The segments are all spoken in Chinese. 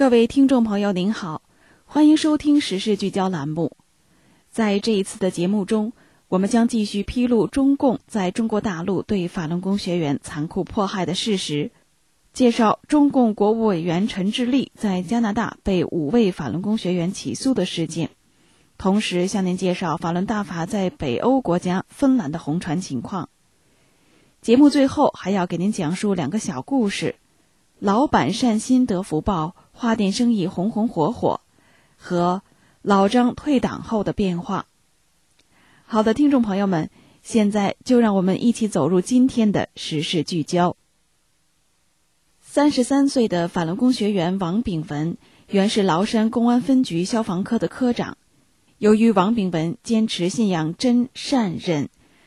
各位听众朋友您好，欢迎收听时事聚焦栏目。在这一次的节目中，我们将继续披露中共在中国大陆对法轮功学员残酷迫害的事实，介绍中共国务委员陈志立在加拿大被5位法轮功学员起诉的事件，同时向您介绍法轮大法在北欧国家芬兰的红传情况。节目最后还要给您讲述2个小故事：老板善心得福报，花店生意红红火火，和老张退党后的变化。好的，听众朋友们，现在就让我们一起走入今天的时事聚焦。33岁的法轮功学员王炳文原是崂山公安分局消防科的科长。由于王炳文坚持信仰真善忍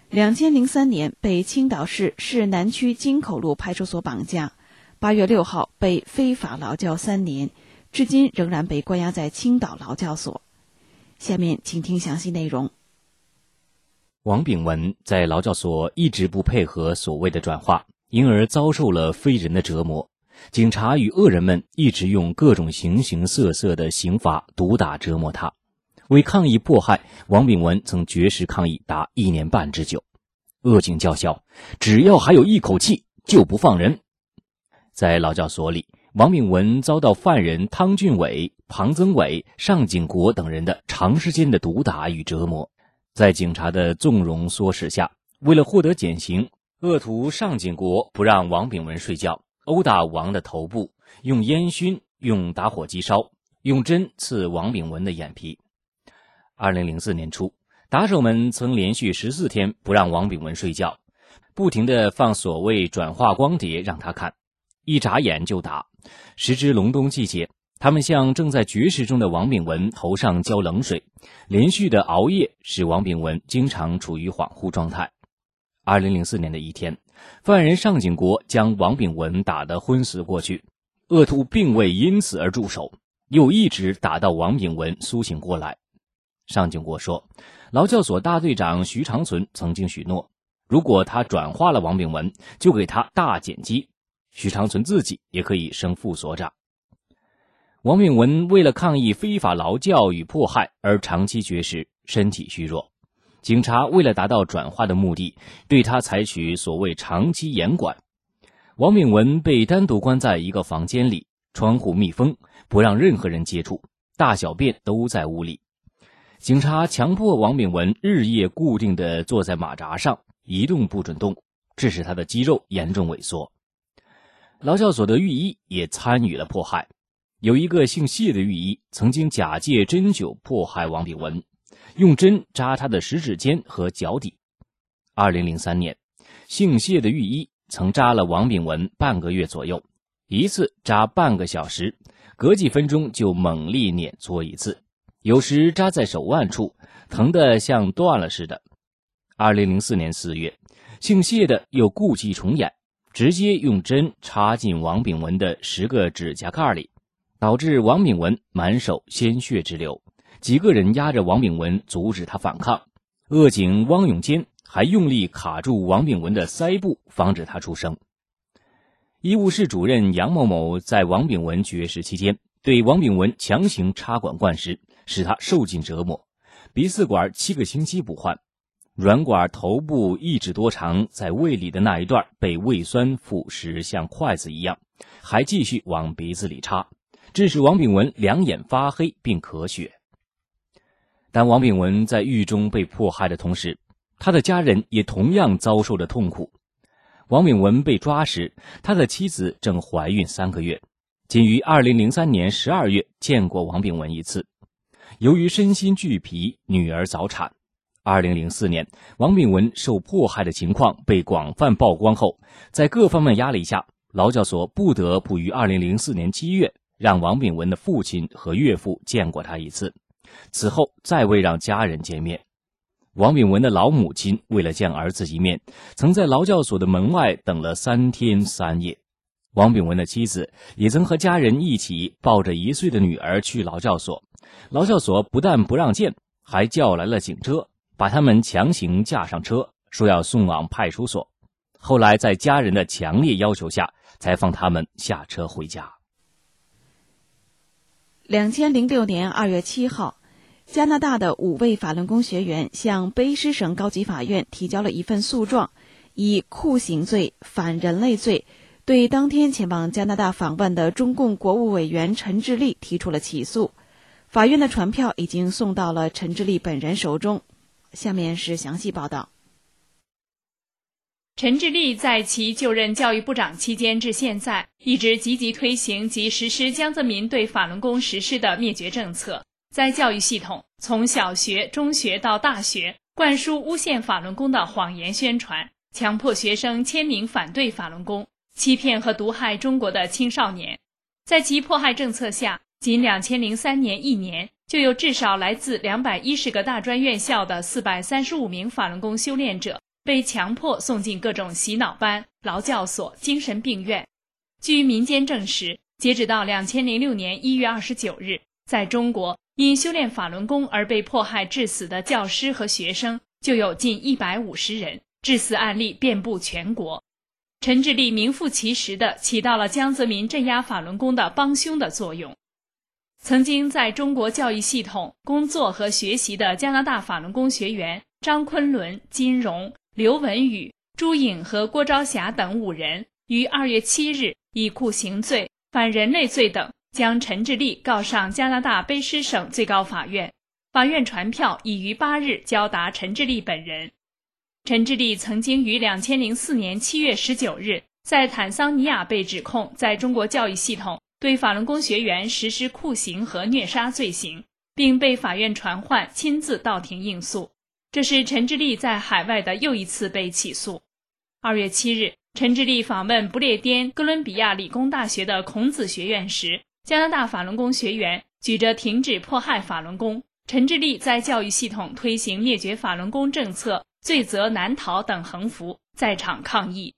，2003年被青岛市市南区金口路派出所绑架，8月6号被非法劳教3年，至今仍然被关押在青岛劳教所。下面请听详细内容。 王炳文在劳教所一直不配合所谓的转化，因而遭受了非人的折磨。警察与恶人们一直用各种形形色色的刑罚毒打折磨他。为抗议迫害，王炳文曾绝食抗议达1年半之久。恶警叫嚣，只要还有一口气就不放人。在劳教所里，王炳文遭到犯人汤俊伟、庞增伟、尚景国等人的长时间的毒打与折磨。在警察的纵容唆使下，为了获得减刑，恶徒尚景国不让王炳文睡觉，殴打王的头部，用烟熏，用打火机烧，用针刺王炳文的眼皮。2004年初，打手们曾连续14天不让王炳文睡觉，不停地放所谓转化光碟让他看，一眨眼就打。时值隆冬季节，他们向正在绝食中的王炳文头上浇冷水，连续的熬夜使王炳文经常处于恍惚状态。2004年的一天，犯人尚景国将王炳文打得昏死过去，恶徒并未因此而住手，又一直打到王炳文苏醒过来。尚景国说，劳教所大队长徐长存曾经许诺，如果他转化了王炳文，就给他大减鸡，徐长存自己也可以升副所长。王炳文为了抗议非法劳教与迫害而长期绝食，身体虚弱。警察为了达到转化的目的，对他采取所谓长期严管。王炳文被单独关在一个房间里，窗户密封，不让任何人接触，大小便都在屋里。警察强迫王炳文日夜固定地坐在马扎上，一动不准动，致使他的肌肉严重萎缩。劳教所的狱医也参与了迫害。有一个姓谢的狱医曾经假借针灸迫害王炳文，用针扎他的食指尖和脚底。2003年，姓谢的狱医曾扎了王炳文半个月左右，一次扎半个小时，隔几分钟就猛力碾搓一次，有时扎在手腕处，疼得像断了似的。2004年4月，姓谢的又故伎重演，直接用针插进王炳文的10个指甲盖里，导致王炳文满手鲜血直流。几个人压着王炳文阻止他反抗，恶警汪永坚还用力卡住王炳文的腮部，防止他出声。医务室主任杨某某在王炳文绝食期间对王炳文强行插管灌食，使他受尽折磨，鼻饲管7个星期不换，软管头部1指多长在胃里的那一段被胃酸腐蚀像筷子一样，还继续往鼻子里插，致使王炳文2眼发黑并咳血。但王炳文在狱中被迫害的同时，他的家人也同样遭受着痛苦。王炳文被抓时，他的妻子正怀孕3个月，仅于2003年12月见过王炳文一次。由于身心俱疲，女儿早产。2004年，王炳文受迫害的情况被广泛曝光后，在各方面压力下，劳教所不得不于2004年7月让王炳文的父亲和岳父见过他一次，此后再未让家人见面。王炳文的老母亲为了见儿子一面，曾在劳教所的门外等了3天3夜。王炳文的妻子也曾和家人一起抱着1岁的女儿去劳教所，劳教所不但不让见，还叫来了警车，把他们强行架上车，说要送往派出所。后来在家人的强烈要求下，才放他们下车回家。 2006年2月7号，加拿大的5位法轮功学员向卑诗省高级法院提交了一份诉状，以酷刑罪、反人类罪对当天前往加拿大访问的中共国务委员陈志立提出了起诉。法院的传票已经送到了陈志立本人手中。下面是详细报道。 陈志立在其就任教育部长期间至现在，一直积极推行及实施江泽民对法轮功实施的灭绝政策，在教育系统从小学、中学到大学灌输诬陷法轮功的谎言宣传，强迫学生签名反对法轮功，欺骗和毒害中国的青少年。在其迫害政策下，仅2003年1年就有至少来自210个大专院校的435名法轮功修炼者被强迫送进各种洗脑班、劳教所、精神病院。据民间证实，截止到2006年1月29日，在中国因修炼法轮功而被迫害致死的教师和学生就有近150人，致死案例遍布全国。陈志立名副其实地起到了江泽民镇压法轮功的帮凶的作用。曾经在中国教育系统工作和学习的加拿大法轮功学员张昆仑、金荣、刘文宇、朱颖和郭朝霞等5人于2月7日以酷刑罪、反人类罪等将陈志立告上加拿大卑诗省最高法院。法院传票已于8日交达陈志立本人。陈志立曾经于2004年7月19日在坦桑尼亚被指控在中国教育系统对法轮功学员实施酷刑和虐杀罪行，并被法院传唤亲自到庭应诉。这是陈志立在海外的又一次被起诉。2月7日，陈志立访问不列颠哥伦比亚理工大学的孔子学院时，加拿大法轮功学员举着停止迫害法轮功、陈志立在教育系统推行灭绝法轮功政策罪责难逃等横幅在场抗议。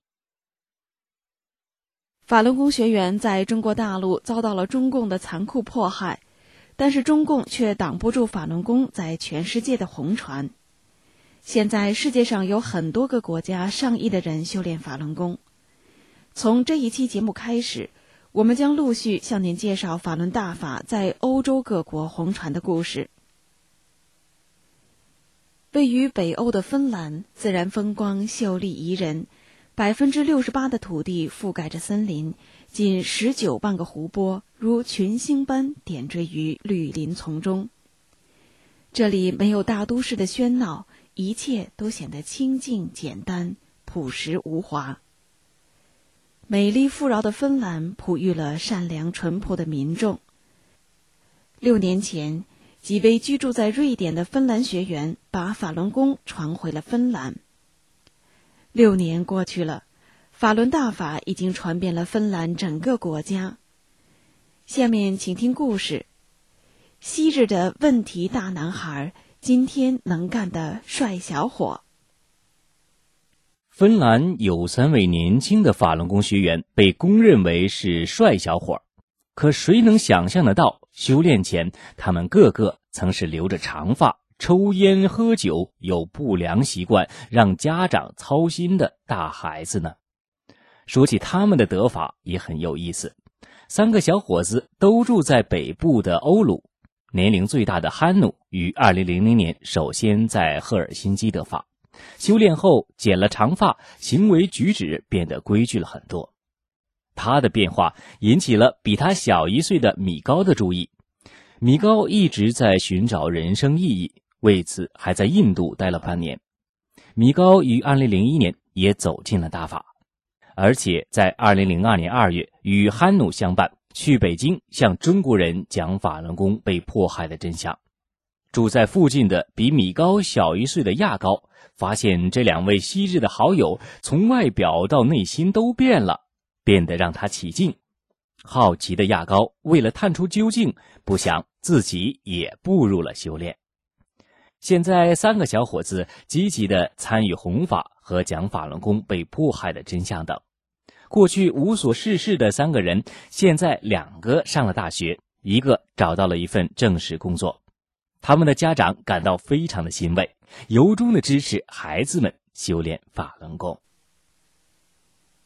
法轮功学员在中国大陆遭到了中共的残酷迫害，但是中共却挡不住法轮功在全世界的红传。现在世界上有很多个国家上亿的人修炼法轮功。从这一期节目开始，我们将陆续向您介绍法轮大法在欧洲各国红传的故事。位于北欧的芬兰，自然风光秀丽宜人，68%的土地覆盖着森林，近19万个湖泊如群星般点缀于绿林丛中。这里没有大都市的喧闹，一切都显得清静简单、朴实无华。美丽富饶的芬兰哺育了善良淳朴的民众。6年前，几位居住在瑞典的芬兰学员把法轮功传回了芬兰。6年过去了，法轮大法已经传遍了芬兰整个国家。下面请听故事：昔日的问题大男孩，今天能干的帅小伙。 芬兰有3位年轻的法轮功学员被公认为是帅小伙，可谁能想象得到，修炼前他们个个曾是留着长发、抽烟喝酒、有不良习惯让家长操心的大孩子呢？说起他们的得法也很有意思。3个小伙子都住在北部的欧鲁，年龄最大的汉努于2000年首先在赫尔辛基得法，修炼后剪了长发，行为举止变得规矩了很多。他的变化引起了比他小1岁的米高的注意。米高一直在寻找人生意义，为此还在印度待了半年。米高于2001年也走进了大法，而且在2002年2月与汉努相伴去北京向中国人讲法轮功被迫害的真相。住在附近的比米高小1岁的亚高发现这2位昔日的好友从外表到内心都变了，变得让他起劲。好奇的亚高为了探出究竟，不想自己也步入了修炼。现在3个小伙子积极地参与弘法和讲法轮功被迫害的真相等。过去无所事事的3个人，现在2个上了大学，1个找到了一份正式工作。他们的家长感到非常的欣慰，由衷地支持孩子们修炼法轮功。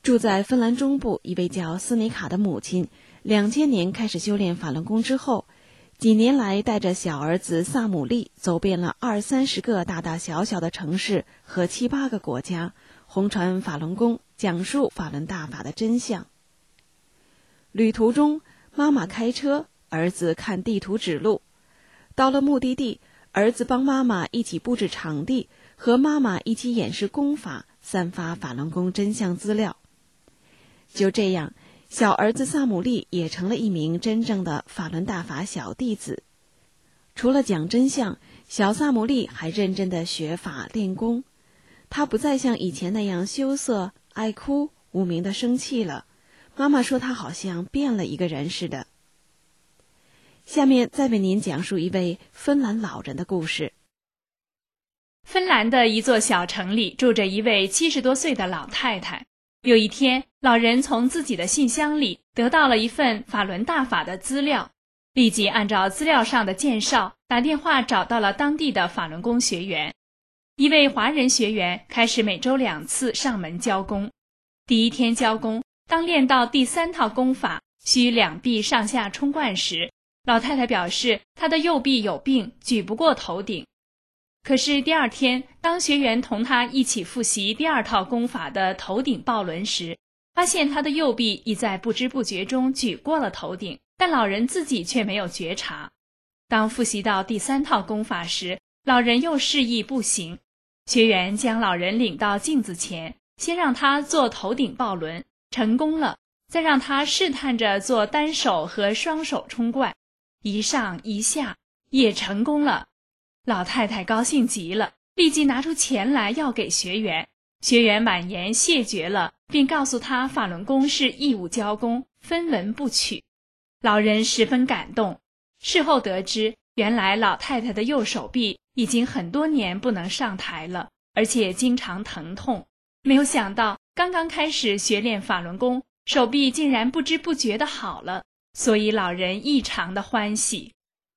住在芬兰中部一位叫斯尼卡的母亲，2000年开始修炼法轮功之后，几年来带着小儿子萨姆利走遍了20-30个大大小小的城市和7-8个国家，弘传法轮功，讲述法轮大法的真相。旅途中，妈妈开车，儿子看地图指路。到了目的地，儿子帮妈妈一起布置场地，和妈妈一起演示功法，散发法轮功真相资料。就这样，小儿子萨姆利也成了一名真正的法轮大法小弟子。除了讲真相，小萨姆利还认真地学法练功。他不再像以前那样羞涩、爱哭、无名地生气了。妈妈说他好像变了一个人似的。下面再为您讲述一位芬兰老人的故事。 芬兰的一座小城里住着一位70多岁的老太太。有一天，老人从自己的信箱里得到了一份法轮大法的资料，立即按照资料上的介绍打电话找到了当地的法轮功学员。一位华人学员开始每周2次上门教功。第一天教功，当练到第3套功法需两臂上下冲冠时，老太太表示她的右臂有病，举不过头顶。可是第二天，当学员同她一起复习第2套功法的头顶抱轮时，发现她的右臂已在不知不觉中举过了头顶，但老人自己却没有觉察。当复习到第3套功法时，老人又示意不行。学员将老人领到镜子前，先让他做头顶抱轮，成功了，再让他试探着做单手和双手冲冠，一上一下，也成功了。老太太高兴极了，立即拿出钱来要给学员。学员满言谢绝了，并告诉他法轮功是义务教功，分文不取。老人十分感动。事后得知，原来老太太的右手臂已经很多年不能上台了，而且经常疼痛。没有想到刚刚开始学练法轮功，手臂竟然不知不觉地好了，所以老人异常的欢喜。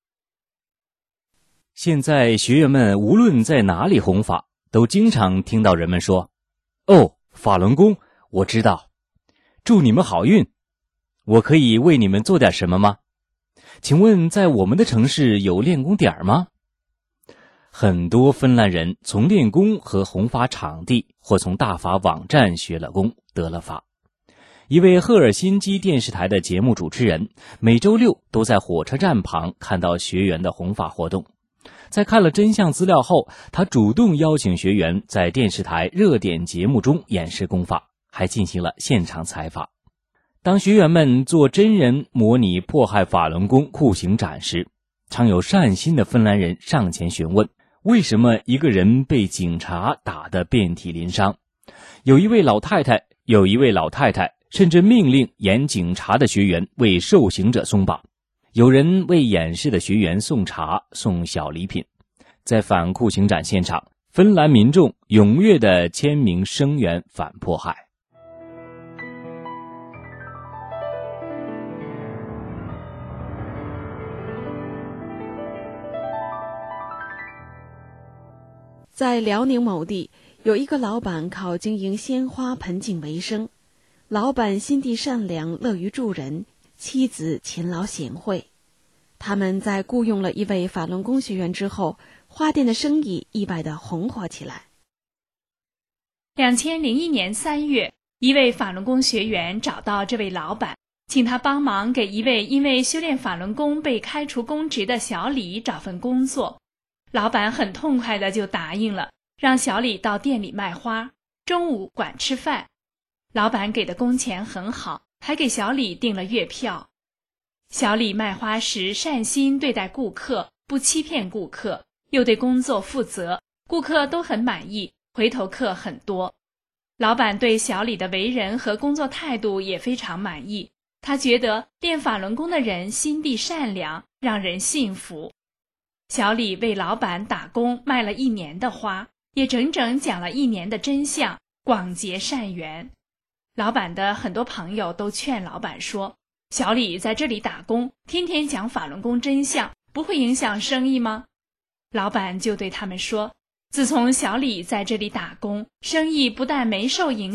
现在学员们无论在哪里弘法，都经常听到人们说：“哦，法轮功，我知道，祝你们好运。我可以为你们做点什么吗？请问在我们的城市有练功点吗？”很多芬兰人从练功和弘法场地或从大法网站学了功，得了法。一位赫尔辛基电视台的节目主持人，每周6都在火车站旁看到学员的弘法活动。在看了真相资料后，他主动邀请学员在电视台热点节目中演示功法，还进行了现场采访。当学员们做真人模拟迫害法轮功酷刑展时，常有善心的芬兰人上前询问，为什么一个人被警察打得遍体鳞伤。有一位老太太甚至命令演警察的学员为受刑者松绑。有人为演示的学员送茶送小礼品。在反酷刑展现场，芬兰民众踊跃地签名声援反迫害。 在辽宁某地，有一个老板靠经营鲜花盆景为生。老板心地善良，乐于助人，妻子勤劳贤惠。他们在雇佣了一位法轮功学员之后，花店的生意意外地红火起来。 2001年3月，一位法轮功学员找到这位老板，请他帮忙给一位因为修炼法轮功被开除公职的小李找份工作。老板很痛快的就答应了，让小李到店里卖花，中午管吃饭。老板给的工钱很好，还给小李订了月票。小李卖花时善心对待顾客，不欺骗顾客，又对工作负责，顾客都很满意，回头客很多。老板对小李的为人和工作态度也非常满意，他觉得练法轮功的人心地善良，让人信服。小李为老板打工卖了1年的花，也整整讲了1年的真相，广结善缘。老板的很多朋友都劝老板说，小李在这里打工，天天讲法轮功真相，不会影响生意吗？老板就对他们说，自从小李在这里打工，生意不但没受影响，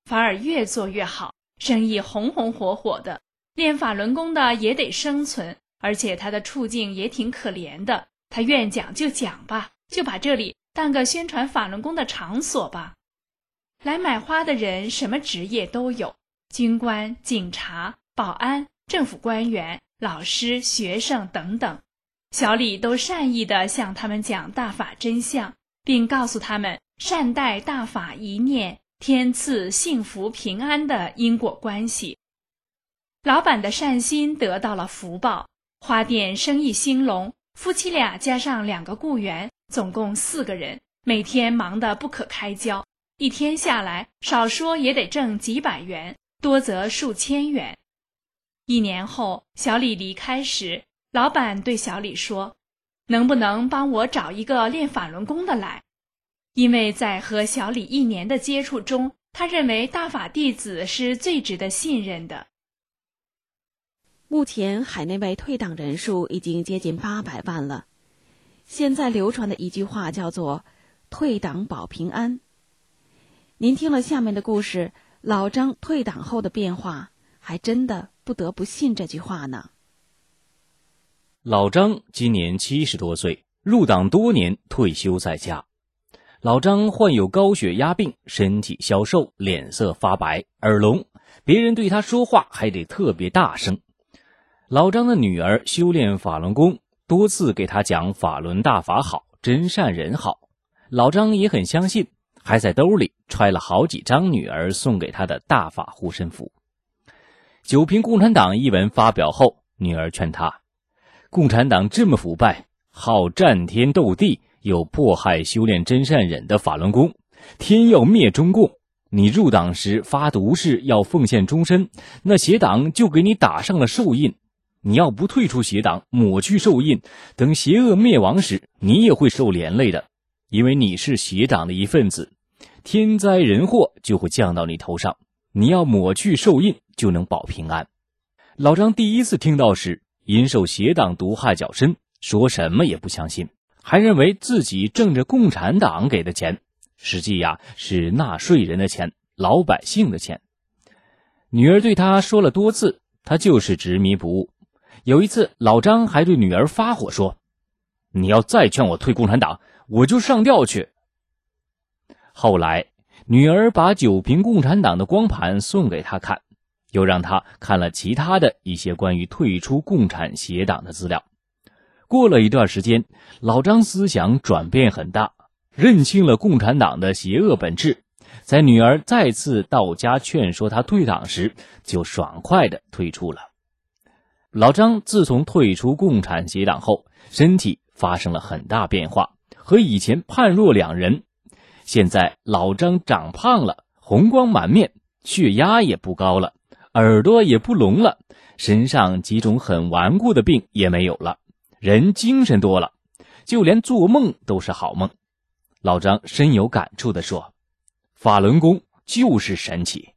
反而越做越好，生意红红火火的。练法轮功的也得生存，而且他的处境也挺可怜的。他愿讲就讲吧，就把这里当个宣传法轮功的场所吧。来买花的人什么职业都有，军官、警察、保安、政府官员、老师、学生等等。小李都善意地向他们讲大法真相，并告诉他们善待大法一念，天赐幸福平安的因果关系。老板的善心得到了福报，花店生意兴隆，夫妻俩加上2个雇员，总共4个人，每天忙得不可开交，一天下来少说也得挣几百元，多则数千元。1年后，小李离开时，老板对小李说，能不能帮我找一个练法轮功的来？因为在和小李1年的接触中，他认为大法弟子是最值得信任的。 目前海内外退党人数已经接近800万了。现在流传的一句话叫做退党保平安。您听了下面的故事，老张退党后的变化，还真的不得不信这句话呢。 老张今年70多岁，入党多年，退休在家。老张患有高血压病，身体消瘦，脸色发白，耳聋，别人对他说话还得特别大声。老张的女儿修炼法轮功，多次给他讲法轮大法好，真善人好。老张也很相信，还在兜里揣了好几张女儿送给他的大法护身符。九评共产党一文发表后，女儿劝他，共产党这么腐败，好战天斗地，又迫害修炼真善忍的法轮功，天要灭中共，你入党时发毒誓要奉献终身，那邪党就给你打上了寿印，你要不退出邪党，抹去寿印，等邪恶灭亡时，你也会受连累的，因为你是邪党的一份子，天灾人祸就会降到你头上，你要抹去寿印，就能保平安。老张第一次听到时，因受邪党毒害较深，说什么也不相信，还认为自己挣着共产党给的钱，实际是纳税人的钱，老百姓的钱。女儿对他说了多次，他就是执迷不悟。有一次，老张还对女儿发火说，你要再劝我退共产党，我就上吊去。后来女儿把九评共产党的光盘送给他看，又让他看了其他的一些关于退出共产邪党的资料。过了一段时间，老张思想转变很大，认清了共产党的邪恶本质，在女儿再次到家劝说他退党时，就爽快地退出了。老张自从退出共产邪党后，身体发生了很大变化，和以前判若两人。现在老张长胖了，红光满面，血压也不高了，耳朵也不聋了，身上几种很顽固的病也没有了，人精神多了，就连做梦都是好梦。老张深有感触地说，法轮功就是神奇。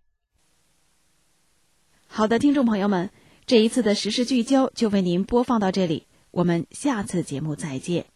好的，听众朋友们，这一次的时事聚焦就为您播放到这里，我们下次节目再见。